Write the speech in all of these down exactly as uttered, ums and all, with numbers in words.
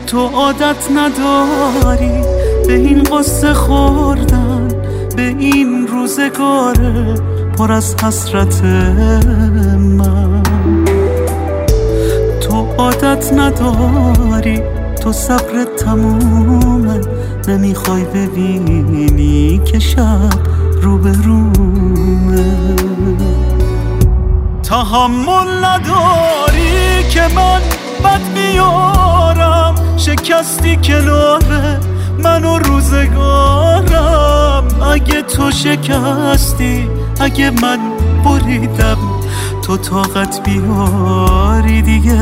تو عادت نداری به این قصه خوردن، به این روزگار پر از حسرت من. تو عادت نداری، تو صبر تمومه، نمیخوای ببینی که شب رو به رومه. تحمل نداری که من بد بیارم، شکستی کناره من و روزگارم. اگه تو شکستی، اگه من بریدم، تو طاقت بیاری دیگه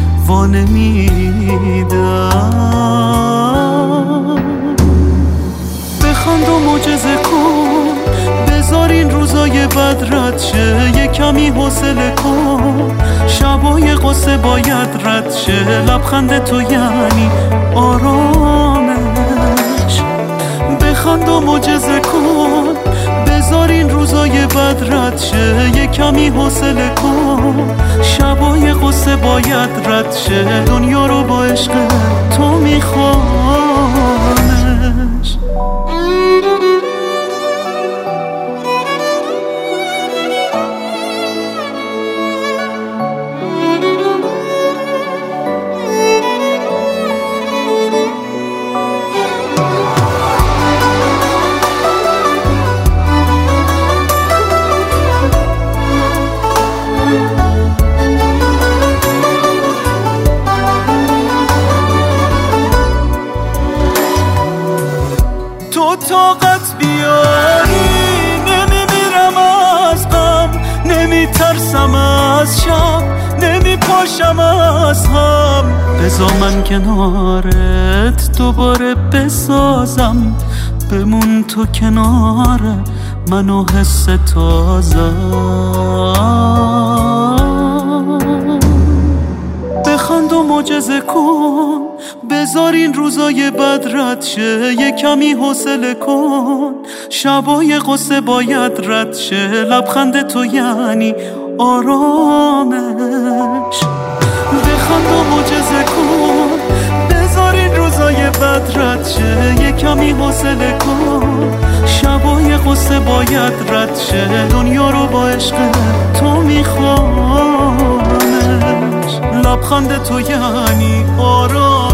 وانمیدم. بخند و معجزه کن، بذار این روزای بد رد شه، یه کمی حوصله کن، شبای قصه باید رد شه. لبخند تو یعنی آرامش. بخند و معجزه کن، بذار این روزای بد رد شه، یه کمی حوصله کن، شبای قصه باید رد شه. دنیا رو با عشق تو میخوانش. تو طاقت بیاری، نمیمیرم از غم، نمیترسم از شب، نمیپاشم از هم. بذار من کنارت دوباره بسازم، بمون تو کنار من و حس تازم. بخند و معجزه کن، بذار این روزای بد رد شه، یه کمی حوصله کن، شبای قصه باید رد شه. لبخند تو یعنی آرامش. بخند و معجزه کن، بذار این روزای بد رد شه، یه کمی حوصله کن، شبای قصه باید رد شه. دنیا رو با عشق تو میخوانش. لبخند تو یعنی آرامش.